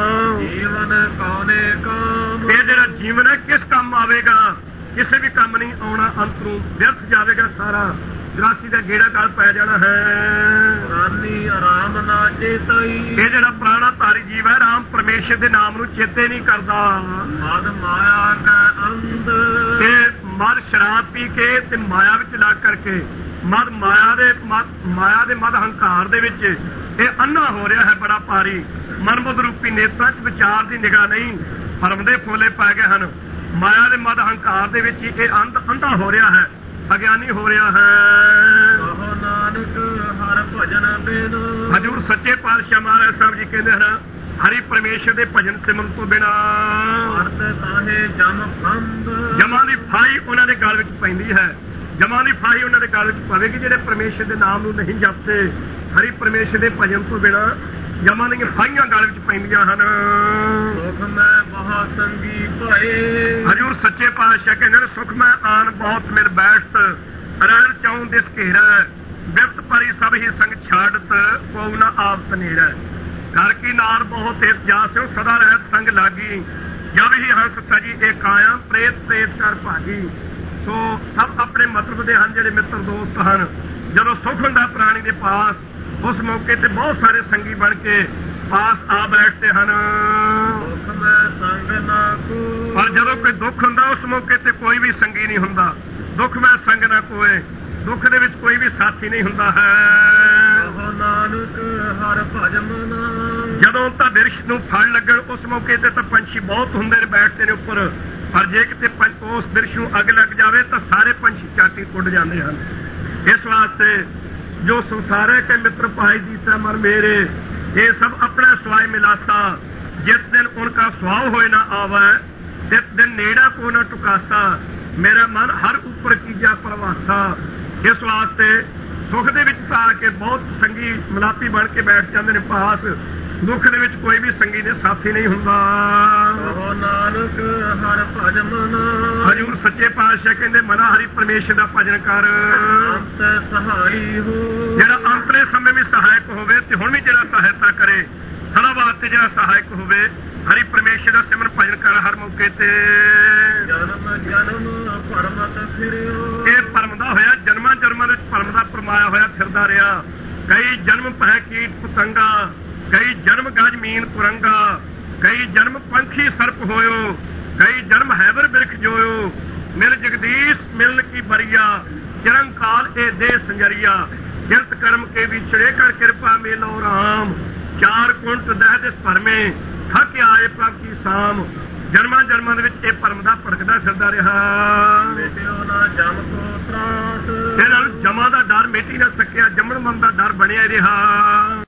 ਜੀਵਨ ਕੌਣੇ ਕਾਮ। ਇਹ ਜਿਹੜਾ ਜੀਵਨ ਹੈ ਕਿਸ ਕੰਮ ਆਵੇਗਾ? ਕਿਸੇ ਵੀ ਕੰਮ ਨਹੀਂ ਆਉਣਾ, ਅੰਤਰੋਂ ਵਿਅਰਥ ਜਾਵੇਗਾ ਸਾਰਾ। ਗ੍ਰਾਸੀ ਦਾ ਗੇੜਾ ਗਲ ਪੈ ਜਾਣਾ ਹੈ। ਰਾਨੀ ਆਰਾਮ ਨਾ ਚੇਤਈ। ਇਹ ਜਿਹੜਾ ਪ੍ਰਾਣਾ ਧਾਰੀ ਜੀਵ ਹੈ ਰਾਮ ਪਰਮੇਸ਼ਰ ਦੇ ਨਾਮ ਨੂੰ ਚੇਤੇ ਨਹੀਂ ਕਰਦਾ। ਮਦ ਮਾਇਆ ਕਾ ਅੰਧ। ਇਹ ਮਦ ਸ਼ਰਾਬ ਪੀ ਕੇ ਤੇ ਮਾਇਆ ਵਿੱਚ ਲੱਗ ਕਰਕੇ ਮਦ ਮਾਇਆ ਦੇ ਮਾਇਆ ਦੇ ਮਦ ਹੰਕਾਰ ਦੇ ਵਿੱਚ ਇਹ ਅੰਨਾ ਹੋ ਰਿਹਾ ਹੈ ਬੜਾ ਭਾਰੀ। ਮਨਮੁਖ ਰੂਪੀ ਨੇਤਰਾਂ 'ਚ ਵਿਚਾਰ ਦੀ ਨਿਗਾਹ ਨਹੀਂ, ਭਰਮ ਦੇ ਫੋਲੇ ਪੈ ਗਏ ਹਨ। ਮਾਇਆ ਦੇ ਮਦ ਹੰਕਾਰ ਦੇ ਵਿੱਚ ਇਹ ਅੰਧ ਅੰਧਾ ਹੋ ਰਿਹਾ ਹੈ, ਅਗਿਆਨੀ ਹੋ ਰਿਹਾ ਹੈ। ਕਹੋ ਨਾਨਕ ਹਰਿ ਭਜਨ ਬਿਨ। ਹਜ਼ੂਰ ਸੱਚੇ ਪਾਤਸ਼ਾਹ ਮਹਾਰਾਜ ਸਾਹਿਬ ਜੀ ਕਹਿੰਦੇ ਹਨ ਹਰੀ ਪਰਮੇਸ਼ਰ ਦੇ ਭਜਨ ਸਿਮਰਨ ਤੋਂ ਬਿਨਾਂ ਅਰਥ ਤਾਹੇ ਜਮ ਫੰਦ। ਜਮਾਂ ਦੀ ਫਾਹੀ ਉਹਨਾਂ ਦੇ ਗਲ ਵਿੱਚ ਪੈਂਦੀ ਹੈ। ਜਮਾਂ ਦੀ ਫਾਹੀ ਉਹਨਾਂ ਦੇ ਗਲ ਵਿੱਚ ਪਵੇਗੀ ਜਿਹੜੇ ਪਰਮੇਸ਼ਰ ਦੇ ਨਾਮ ਨੂੰ ਨਹੀਂ ਜਪਦੇ। ਹਰੀ ਪਰਮੇਸ਼ਰ ਦੇ ਭਜਨ ਤੋਂ ਬਿਨਾਂ ਜਮਾਂ ਦੀਆਂ ਫਾਹੀਆਂ ਗਲ ਵਿੱਚ ਪੈਂਦੀਆਂ ਹਨ। ਸੁਖ ਮੈਂ ਬਹੁਤ ਸੰਗੀ ਭਏ। ਹਜ਼ੂਰ ਸੱਚੇ ਪਾਤਸ਼ਾਹ ਕਹਿੰਦੇ ਨੇ ਸੁਖ ਮੈਂ ਆਨ ਬਹੁਤ ਮਿਲ ਬੈਠਤ, ਰਹਿਣ ਚਾਉਂ ਦਿਸ ਘੇਰਾ। ਬਿਰਤ ਪਰੀ ਸਭ ਹੀ ਸੰਗ ਛਾੜਤ, ਪਉ ਨਾ ਆਪ ਤਨੇਰਾ। ਘਰ ਕੀ ਨਾਰ ਬਹੁਤ ਇਸ ਜਾਸਿਓ, ਸਦਾ ਰਹਿਤ ਸੰਗ ਲਾਗੀ। ਜਬ ਹੀ ਹੰਸ ਤਜੀ ਇਹ ਕਾਇਆ, ਪ੍ਰੇਤ ਪ੍ਰੇਤ ਕਰ ਭਾਗੀ। ਸੋ ਸਭ ਆਪਣੇ ਮਤਲਬ ਦੇ ਹਨ ਜਿਹੜੇ ਮਿੱਤਰ ਦੋਸਤ ਹਨ। ਜਦੋਂ ਸੁਖ ਹੁੰਦਾ ਪ੍ਰਾਣੀ ਦੇ ਪਾਸ, ਉਸ ਮੌਕੇ ਤੇ ਬਹੁਤ ਸਾਰੇ ਸੰਗੀ ਬਣ ਕੇ ਪਾਸ ਆ ਬੈਠਦੇ ਹਨ। ਸੁਖ ਮੈਂ ਸੰਗ ਨਾ ਕੋ। ਪਰ ਜਦੋਂ ਕੋਈ ਦੁੱਖ ਹੁੰਦਾ ਉਸ ਮੌਕੇ ਤੇ ਕੋਈ ਵੀ ਸੰਗੀ ਨਹੀਂ ਹੁੰਦਾ। ਦੁੱਖ ਮੈਂ ਸੰਗ ਨਾ ਕੋਏ, ਦੁੱਖ ਦੇ ਵਿੱਚ ਕੋਈ ਵੀ ਸਾਥੀ ਨਹੀਂ ਹੁੰਦਾ ਹੈ। ਕਹੋ ਨਾਨਕ ਹਰਿ ਭਜਨ। ਜਦੋਂ ਤਾਂ ਬਿਰਸ਼ ਨੂੰ ਫਲ ਲੱਗਣ ਉਸ ਮੌਕੇ ਤੇ ਤਾਂ ਪੰਛੀ ਬਹੁਤ ਹੁੰਦੇ ਨੇ, ਬੈਠਦੇ ਨੇ ਉੱਪਰ, ਪਰ ਜੇ ਕਿਤੇ ਉਸ ਬਿਰਸ਼ ਨੂੰ ਅੱਗ ਲੱਗ ਜਾਵੇ ਤਾਂ ਸਾਰੇ ਪੰਛੀ ਚਾਟੀ ਉੱਡ ਜਾਂਦੇ ਹਨ। ਇਸ ਵਾਸਤੇ ਜੋ ਸੰਸਾਰੇ ਕੇ ਮਿੱਤਰ ਪਾਈ ਦੀਤਾ ਮਨ ਮੇਰੇ, ये सब अपना स्वाय मिलाता, जिस दिन उनका स्वाव होए ना आवा, जिस दिन नेड़ा को न टुकाता, मेरा मन हर ऊपर कीजा प्रवासा। इस वास्ते सुख दे विच पा के बहुत संगी मलापी बन के बैठ जाते हैं पास, दुख दे विच कोई भी संगी ने साथी नहीं हुंदा। नानक हर भज मन, हजूर सच्चे पातशाह कहंदे मना हरि परमेश्वर दा भजन कर, अंत सहाई हो, ਜਿਹੜਾ ਅੰਤਲੇ ਸਮੇਂ ਵੀ ਸਹਾਇਕ ਹੋਵੇ ਤੇ ਹੁਣ ਵੀ ਜਿਹੜਾ ਸਹਾਇਤਾ ਕਰੇ, ਸਦਾ ਵਾਸਤੇ ਜਿਹੜਾ ਸਹਾਇਕ ਹੋਵੇ, ਹਰੀ ਪਰਮੇਸ਼ਰ ਦਾ ਸਿਮਰਨ ਭਜਨ ਕਰ ਹਰ ਮੌਕੇ ਤੇ। ਜਨਮ ਜਨਮ ਪਰਮਤ ਫਿਰਿਓ, ਇਹ ਭਰਮ ਦਾ ਹੋਇਆ, ਜਨਮਾਂ ਜਨਮਾਂ ਵਿੱਚ ਭਰਮ ਦਾ ਪਰਮਾਇਆ ਹੋਇਆ ਫਿਰਦਾ ਰਿਹਾ। ਕਈ ਜਨਮ ਪਹਿ ਕੀਟ ਪਤੰਗਾ, ਕਈ ਜਨਮ ਗਜ ਮੀਨ ਕੁਰੰਗਾ, ਕਈ ਜਨਮ ਪੰਖੀ ਸਰਪ ਹੋਇਓ, ਕਈ ਜਨਮ ਹੈਬਰ ਬਿਰਖ ਜੋਇਓ, ਮਿਲ ਜਗਦੀਸ਼ ਮਿਲਨ ਕੀ ਬਰੀਆ, ਚਿਰੰਕਾਲ ਇਹ ਦੇ ਸੰਜਰੀਆ, किरत कर्म के विछड़े कर कृपा मेलो राम, चार कुंट दह दिस भरमे थक आए प्रभ की शाम। जन्मां जन्मां दे विच इह भरम दा भड़कदा फिरदा रहा, ਮਿਟਿਓ ਨਾ ਜਮ ਕੋ ਤਰਾਸ, ਇਹਨਾਂ ਨੂੰ ਜਮਾਂ ਦਾ ਡਰ ਮਿਟੀ ਨਾ ਸਕਿਆ, ਜੰਮਣ ਮਰਨ ਦਾ ਡਰ ਬਣਿਆ ਰਿਹਾ।